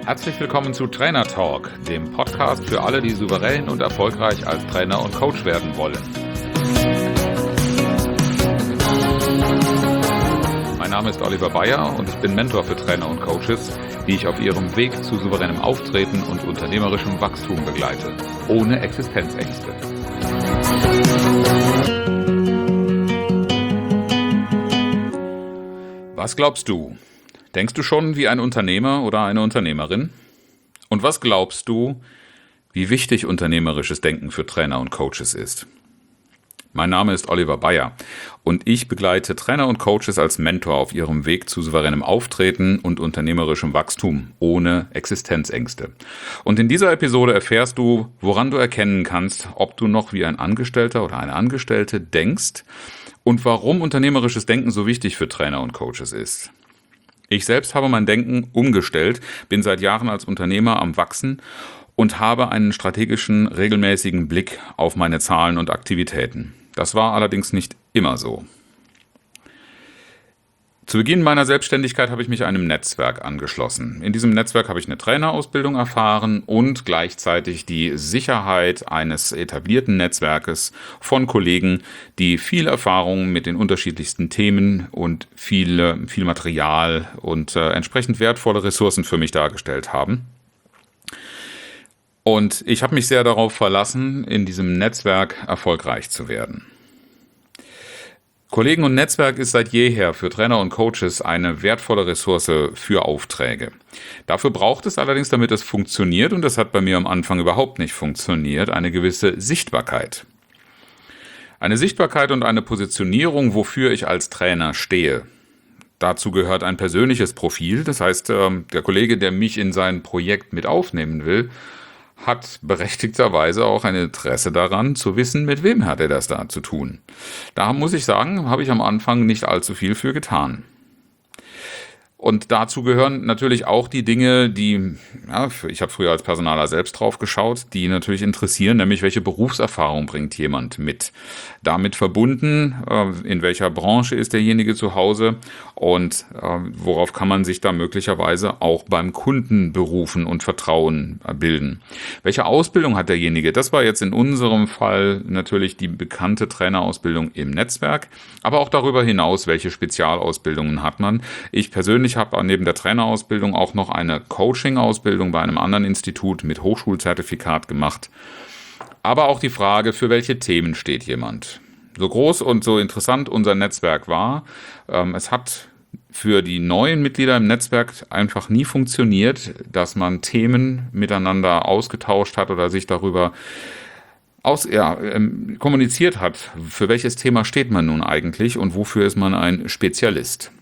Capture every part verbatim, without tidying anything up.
Herzlich willkommen zu Trainer Talk, dem Podcast für alle, die souverän und erfolgreich als Trainer und Coach werden wollen. Mein Name ist Oliver Bayer und ich bin Mentor für Trainer und Coaches, die ich auf ihrem Weg zu souveränem Auftreten und unternehmerischem Wachstum begleite, ohne Existenzängste. Was glaubst du? Denkst du schon wie ein Unternehmer oder eine Unternehmerin? Und was glaubst du, wie wichtig unternehmerisches Denken für Trainer und Coaches ist? Mein Name ist Oliver Bayer und ich begleite Trainer und Coaches als Mentor auf ihrem Weg zu souveränem Auftreten und unternehmerischem Wachstum ohne Existenzängste. Und in dieser Episode erfährst du, woran du erkennen kannst, ob du noch wie ein Angestellter oder eine Angestellte denkst und warum unternehmerisches Denken so wichtig für Trainer und Coaches ist. Ich selbst habe mein Denken umgestellt, bin seit Jahren als Unternehmer am Wachsen und habe einen strategischen, regelmäßigen Blick auf meine Zahlen und Aktivitäten. Das war allerdings nicht immer so. Zu Beginn meiner Selbstständigkeit habe ich mich einem Netzwerk angeschlossen. In diesem Netzwerk habe ich eine Trainerausbildung erfahren und gleichzeitig die Sicherheit eines etablierten Netzwerkes von Kollegen, die viel Erfahrung mit den unterschiedlichsten Themen und viel, viel Material und äh, entsprechend wertvolle Ressourcen für mich dargestellt haben. Und ich habe mich sehr darauf verlassen, in diesem Netzwerk erfolgreich zu werden. Kollegen und Netzwerk ist seit jeher für Trainer und Coaches eine wertvolle Ressource für Aufträge. Dafür braucht es allerdings, damit es funktioniert, und das hat bei mir am Anfang überhaupt nicht funktioniert, eine gewisse Sichtbarkeit. Eine Sichtbarkeit und eine Positionierung, wofür ich als Trainer stehe. Dazu gehört ein persönliches Profil, das heißt, der Kollege, der mich in sein Projekt mit aufnehmen will, hat berechtigterweise auch ein Interesse daran, zu wissen, mit wem hat er das da zu tun. Da muss ich sagen, habe ich am Anfang nicht allzu viel für getan. Und dazu gehören natürlich auch die Dinge, die, ja, ich habe früher als Personaler selbst drauf geschaut, die natürlich interessieren, nämlich welche Berufserfahrung bringt jemand mit. Damit verbunden, in welcher Branche ist derjenige zu Hause und worauf kann man sich da möglicherweise auch beim Kunden berufen und Vertrauen bilden. Welche Ausbildung hat derjenige? Das war jetzt in unserem Fall natürlich die bekannte Trainerausbildung im Netzwerk, aber auch darüber hinaus, welche Spezialausbildungen hat man. Ich persönlich Ich habe neben der Trainerausbildung auch noch eine Coaching-Ausbildung bei einem anderen Institut mit Hochschulzertifikat gemacht. Aber auch die Frage, für welche Themen steht jemand. So groß und so interessant unser Netzwerk war, ähm, es hat für die neuen Mitglieder im Netzwerk einfach nie funktioniert, dass man Themen miteinander ausgetauscht hat oder sich darüber aus, ja, ähm, kommuniziert hat. Für welches Thema steht man nun eigentlich und wofür ist man ein Spezialist?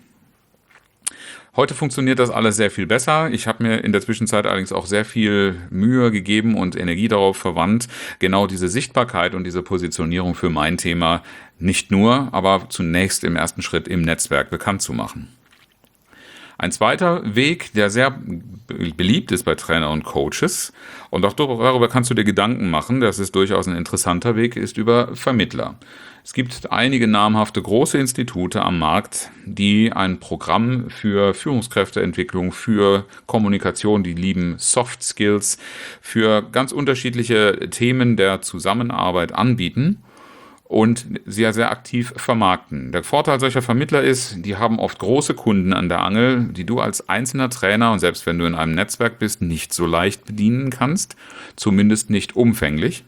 Heute funktioniert das alles sehr viel besser. Ich habe mir in der Zwischenzeit allerdings auch sehr viel Mühe gegeben und Energie darauf verwandt, genau diese Sichtbarkeit und diese Positionierung für mein Thema nicht nur, aber zunächst im ersten Schritt im Netzwerk bekannt zu machen. Ein zweiter Weg, der sehr beliebt ist bei Trainer und Coaches, und auch darüber kannst du dir Gedanken machen, das ist durchaus ein interessanter Weg, ist über Vermittler. Es gibt einige namhafte große Institute am Markt, die ein Programm für Führungskräfteentwicklung, für Kommunikation, die lieben Soft Skills, für ganz unterschiedliche Themen der Zusammenarbeit anbieten und sehr, sehr aktiv vermarkten. Der Vorteil solcher Vermittler ist, die haben oft große Kunden an der Angel, die du als einzelner Trainer und selbst wenn du in einem Netzwerk bist, nicht so leicht bedienen kannst, zumindest nicht umfänglich.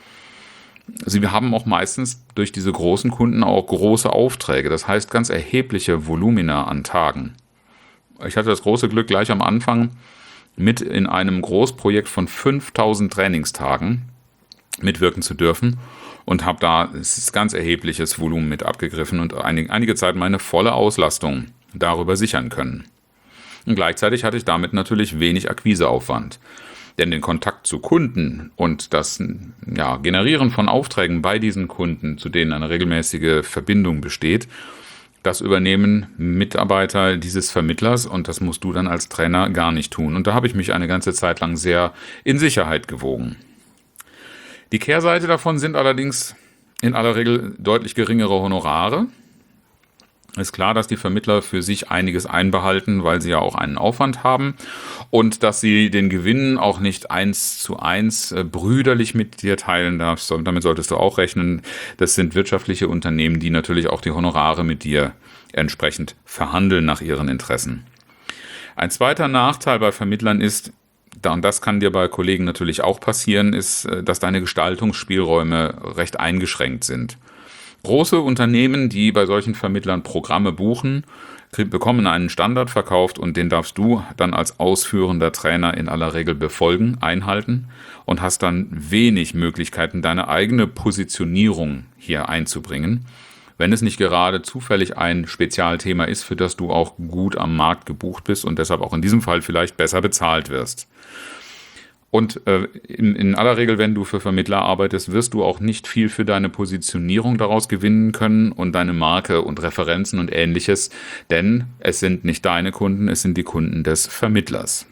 Sie haben auch meistens durch diese großen Kunden auch große Aufträge, das heißt ganz erhebliche Volumina an Tagen. Ich hatte das große Glück, gleich am Anfang mit in einem Großprojekt von fünftausend Trainingstagen mitwirken zu dürfen und habe da das ganz erhebliches Volumen mit abgegriffen und einige, einige Zeit meine volle Auslastung darüber sichern können. Und gleichzeitig hatte ich damit natürlich wenig Akquiseaufwand. Denn den Kontakt zu Kunden und das ja, Generieren von Aufträgen bei diesen Kunden, zu denen eine regelmäßige Verbindung besteht, das übernehmen Mitarbeiter dieses Vermittlers und das musst du dann als Trainer gar nicht tun. Und da habe ich mich eine ganze Zeit lang sehr in Sicherheit gewogen. Die Kehrseite davon sind allerdings in aller Regel deutlich geringere Honorare. Ist klar, dass die Vermittler für sich einiges einbehalten, weil sie ja auch einen Aufwand haben und dass sie den Gewinn auch nicht eins zu eins äh, brüderlich mit dir teilen darfst. So, damit solltest du auch rechnen. Das sind wirtschaftliche Unternehmen, die natürlich auch die Honorare mit dir entsprechend verhandeln nach ihren Interessen. Ein zweiter Nachteil bei Vermittlern ist, und das kann dir bei Kollegen natürlich auch passieren, ist, dass deine Gestaltungsspielräume recht eingeschränkt sind. Große Unternehmen, die bei solchen Vermittlern Programme buchen, bekommen einen Standard verkauft und den darfst du dann als ausführender Trainer in aller Regel befolgen, einhalten und hast dann wenig Möglichkeiten, deine eigene Positionierung hier einzubringen, wenn es nicht gerade zufällig ein Spezialthema ist, für das du auch gut am Markt gebucht bist und deshalb auch in diesem Fall vielleicht besser bezahlt wirst. Und äh, in, in aller Regel, wenn du für Vermittler arbeitest, wirst du auch nicht viel für deine Positionierung daraus gewinnen können und deine Marke und Referenzen und Ähnliches, denn es sind nicht deine Kunden, es sind die Kunden des Vermittlers.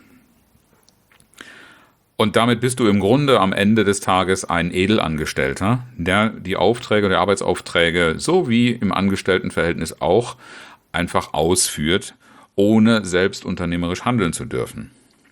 Und damit bist du im Grunde am Ende des Tages ein Edelangestellter, der die Aufträge, der Arbeitsaufträge, so wie im Angestelltenverhältnis auch, einfach ausführt, ohne selbst unternehmerisch handeln zu dürfen.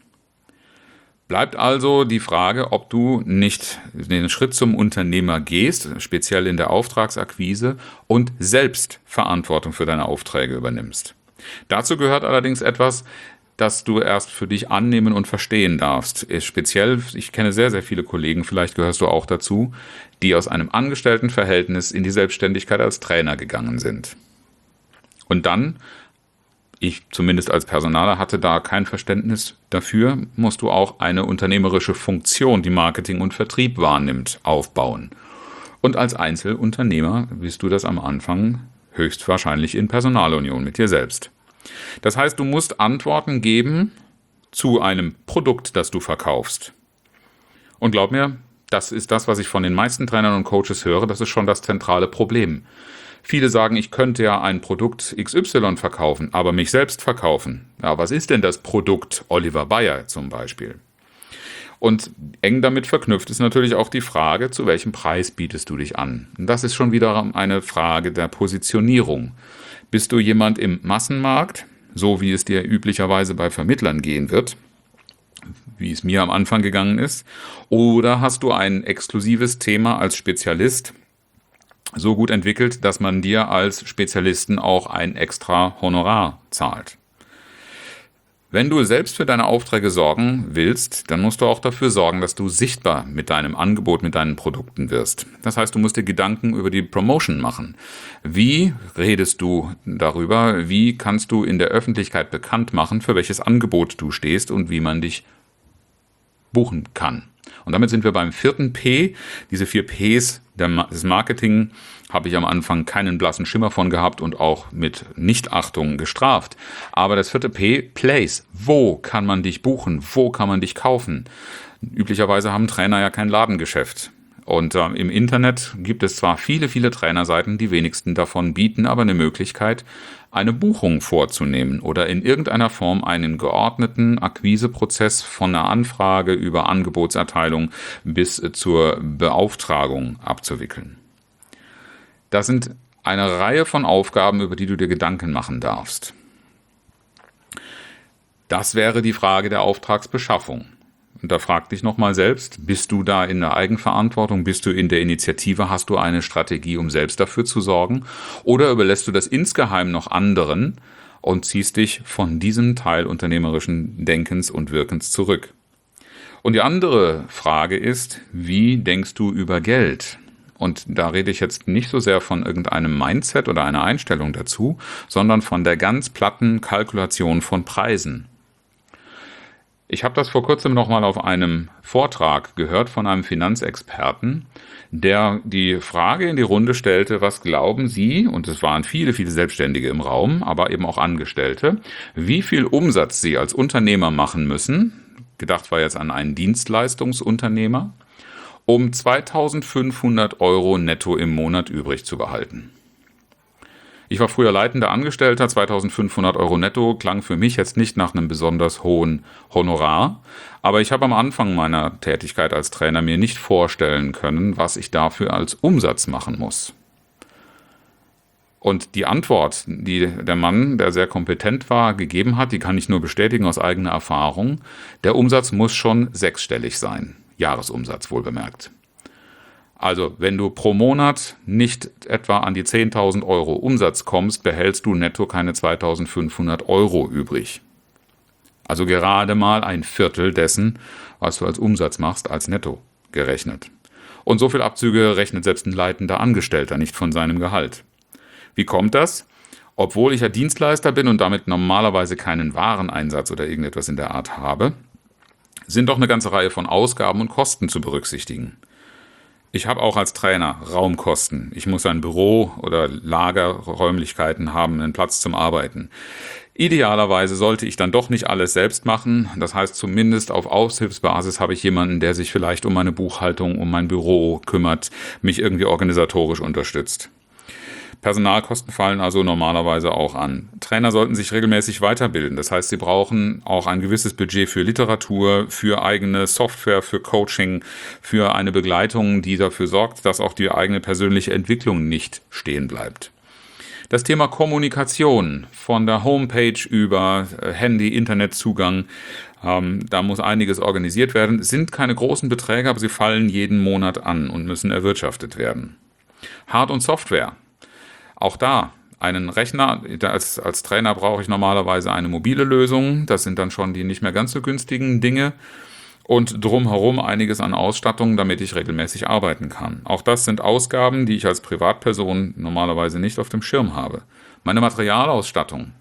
Bleibt also die Frage, ob du nicht den Schritt zum Unternehmer gehst, speziell in der Auftragsakquise, und selbst Verantwortung für deine Aufträge übernimmst. Dazu gehört allerdings etwas, das du erst für dich annehmen und verstehen darfst. Speziell, ich kenne sehr, sehr viele Kollegen, vielleicht gehörst du auch dazu, die aus einem Angestelltenverhältnis in die Selbstständigkeit als Trainer gegangen sind. Und dann, ich zumindest als Personaler hatte da kein Verständnis dafür, musst du auch eine unternehmerische Funktion, die Marketing und Vertrieb wahrnimmt, aufbauen. Und als Einzelunternehmer bist du das am Anfang höchstwahrscheinlich in Personalunion mit dir selbst. Das heißt, du musst Antworten geben zu einem Produkt, das du verkaufst. Und glaub mir, das ist das, was ich von den meisten Trainern und Coaches höre, das ist schon das zentrale Problem. Viele sagen, ich könnte ja ein Produkt X Y verkaufen, aber mich selbst verkaufen. Ja, was ist denn das Produkt Oliver Bayer zum Beispiel? Und eng damit verknüpft ist natürlich auch die Frage, zu welchem Preis bietest du dich an? Und das ist schon wieder eine Frage der Positionierung. Bist du jemand im Massenmarkt, so wie es dir üblicherweise bei Vermittlern gehen wird, wie es mir am Anfang gegangen ist, oder hast du ein exklusives Thema als Spezialist so gut entwickelt, dass man dir als Spezialisten auch ein extra Honorar zahlt? Wenn du selbst für deine Aufträge sorgen willst, dann musst du auch dafür sorgen, dass du sichtbar mit deinem Angebot, mit deinen Produkten wirst. Das heißt, du musst dir Gedanken über die Promotion machen. Wie redest du darüber? Wie kannst du in der Öffentlichkeit bekannt machen, für welches Angebot du stehst und wie man dich buchen kann? Und damit sind wir beim vierten P. Diese vier Ps des Marketing habe ich am Anfang keinen blassen Schimmer von gehabt und auch mit Nichtachtung gestraft. Aber das vierte P, Place. Wo kann man dich buchen? Wo kann man dich kaufen? Üblicherweise haben Trainer ja kein Ladengeschäft. Und äh, im Internet gibt es zwar viele, viele Trainerseiten, die wenigsten davon bieten aber eine Möglichkeit, eine Buchung vorzunehmen oder in irgendeiner Form einen geordneten Akquiseprozess von einer Anfrage über Angebotserteilung bis zur Beauftragung abzuwickeln. Das sind eine Reihe von Aufgaben, über die du dir Gedanken machen darfst. Das wäre die Frage der Auftragsbeschaffung. Und da frag dich nochmal selbst, bist du da in der Eigenverantwortung, bist du in der Initiative, hast du eine Strategie, um selbst dafür zu sorgen? Oder überlässt du das insgeheim noch anderen und ziehst dich von diesem Teil unternehmerischen Denkens und Wirkens zurück? Und die andere Frage ist, wie denkst du über Geld? Und da rede ich jetzt nicht so sehr von irgendeinem Mindset oder einer Einstellung dazu, sondern von der ganz platten Kalkulation von Preisen. Ich habe das vor kurzem nochmal auf einem Vortrag gehört von einem Finanzexperten, der die Frage in die Runde stellte, was glauben Sie, und es waren viele, viele Selbstständige im Raum, aber eben auch Angestellte, wie viel Umsatz Sie als Unternehmer machen müssen, gedacht war jetzt an einen Dienstleistungsunternehmer, um zweitausendfünfhundert Euro netto im Monat übrig zu behalten. Ich war früher leitender Angestellter, zweitausendfünfhundert Euro netto klang für mich jetzt nicht nach einem besonders hohen Honorar, aber ich habe am Anfang meiner Tätigkeit als Trainer mir nicht vorstellen können, was ich dafür als Umsatz machen muss. Und die Antwort, die der Mann, der sehr kompetent war, gegeben hat, die kann ich nur bestätigen aus eigener Erfahrung. Der Umsatz muss schon sechsstellig sein. Jahresumsatz wohlbemerkt. Also, wenn du pro Monat nicht etwa an die zehntausend Euro Umsatz kommst, behältst du netto keine zweitausendfünfhundert Euro übrig. Also gerade mal ein Viertel dessen, was du als Umsatz machst, als netto gerechnet. Und so viel Abzüge rechnet selbst ein leitender Angestellter nicht von seinem Gehalt. Wie kommt das? Obwohl ich ja Dienstleister bin und damit normalerweise keinen Wareneinsatz oder irgendetwas in der Art habe, sind doch eine ganze Reihe von Ausgaben und Kosten zu berücksichtigen. Ich habe auch als Trainer Raumkosten. Ich muss ein Büro oder Lagerräumlichkeiten haben, einen Platz zum Arbeiten. Idealerweise sollte ich dann doch nicht alles selbst machen. Das heißt, zumindest auf Aushilfsbasis habe ich jemanden, der sich vielleicht um meine Buchhaltung, um mein Büro kümmert, mich irgendwie organisatorisch unterstützt. Personalkosten fallen also normalerweise auch an. Trainer sollten sich regelmäßig weiterbilden. Das heißt, sie brauchen auch ein gewisses Budget für Literatur, für eigene Software, für Coaching, für eine Begleitung, die dafür sorgt, dass auch die eigene persönliche Entwicklung nicht stehen bleibt. Das Thema Kommunikation von der Homepage über Handy, Internetzugang, ähm, da muss einiges organisiert werden. Es sind keine großen Beträge, aber sie fallen jeden Monat an und müssen erwirtschaftet werden. Hard- und Software. Auch da einen Rechner, als, als Trainer brauche ich normalerweise eine mobile Lösung, das sind dann schon die nicht mehr ganz so günstigen Dinge und drumherum einiges an Ausstattung, damit ich regelmäßig arbeiten kann. Auch das sind Ausgaben, die ich als Privatperson normalerweise nicht auf dem Schirm habe. Meine Materialausstattung.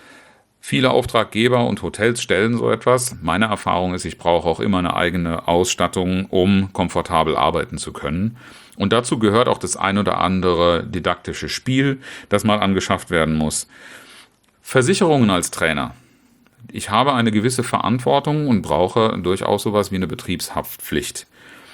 Viele Auftraggeber und Hotels stellen so etwas. Meine Erfahrung ist, ich brauche auch immer eine eigene Ausstattung, um komfortabel arbeiten zu können. Und dazu gehört auch das ein oder andere didaktische Spiel, das mal angeschafft werden muss. Versicherungen als Trainer. Ich habe eine gewisse Verantwortung und brauche durchaus sowas wie eine Betriebshaftpflicht.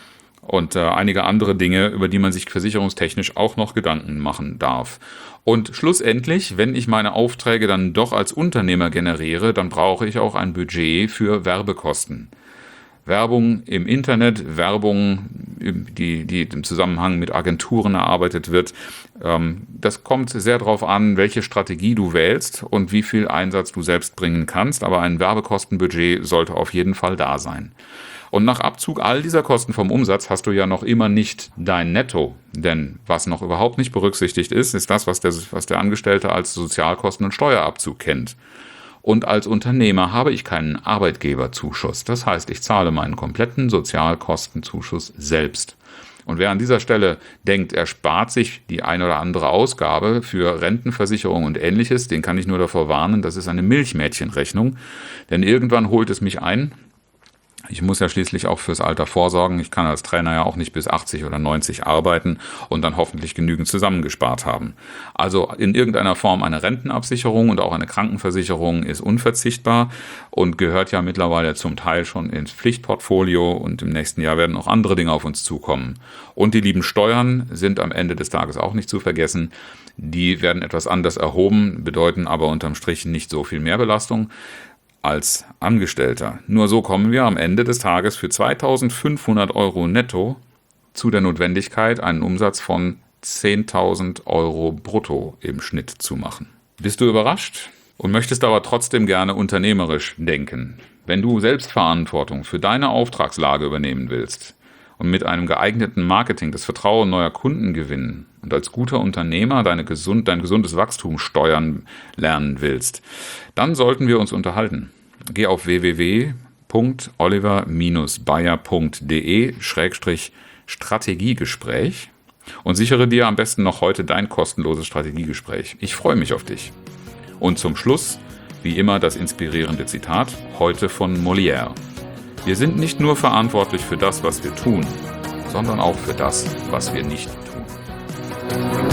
Und äh, einige andere Dinge, über die man sich versicherungstechnisch auch noch Gedanken machen darf. Und schlussendlich, wenn ich meine Aufträge dann doch als Unternehmer generiere, dann brauche ich auch ein Budget für Werbekosten. Werbung im Internet, Werbung, die, die im Zusammenhang mit Agenturen erarbeitet wird. Ähm, das kommt sehr darauf an, welche Strategie du wählst und wie viel Einsatz du selbst bringen kannst. Aber ein Werbekostenbudget sollte auf jeden Fall da sein. Und nach Abzug all dieser Kosten vom Umsatz hast du ja noch immer nicht dein Netto. Denn was noch überhaupt nicht berücksichtigt ist, ist das, was der, was der Angestellte als Sozialkosten- und Steuerabzug kennt. Und als Unternehmer habe ich keinen Arbeitgeberzuschuss. Das heißt, ich zahle meinen kompletten Sozialkostenzuschuss selbst. Und wer an dieser Stelle denkt, er spart sich die ein oder andere Ausgabe für Rentenversicherung und Ähnliches, den kann ich nur davor warnen, das ist eine Milchmädchenrechnung. Denn irgendwann holt es mich ein. Ich muss ja schließlich auch fürs Alter vorsorgen. Ich kann als Trainer ja auch nicht bis achtzig oder neunzig arbeiten und dann hoffentlich genügend zusammengespart haben. Also in irgendeiner Form eine Rentenabsicherung und auch eine Krankenversicherung ist unverzichtbar und gehört ja mittlerweile zum Teil schon ins Pflichtportfolio und im nächsten Jahr werden auch andere Dinge auf uns zukommen. Und die lieben Steuern sind am Ende des Tages auch nicht zu vergessen. Die werden etwas anders erhoben, bedeuten aber unterm Strich nicht so viel Mehrbelastung als Angestellter. Nur so kommen wir am Ende des Tages für zweitausendfünfhundert Euro netto zu der Notwendigkeit, einen Umsatz von zehntausend Euro brutto im Schnitt zu machen. Bist du überrascht und möchtest aber trotzdem gerne unternehmerisch denken? Wenn du Selbstverantwortung für deine Auftragslage übernehmen willst und mit einem geeigneten Marketing das Vertrauen neuer Kunden gewinnen und als guter Unternehmer deine gesund, dein gesundes Wachstum steuern lernen willst, dann sollten wir uns unterhalten. Geh auf w w w punkt oliver Bindestrich bayer punkt de Schrägstrich Strategiegespräch und sichere dir am besten noch heute dein kostenloses Strategiegespräch. Ich freue mich auf dich. Und zum Schluss, wie immer, das inspirierende Zitat, heute von Molière. Wir sind nicht nur verantwortlich für das, was wir tun, sondern auch für das, was wir nicht tun.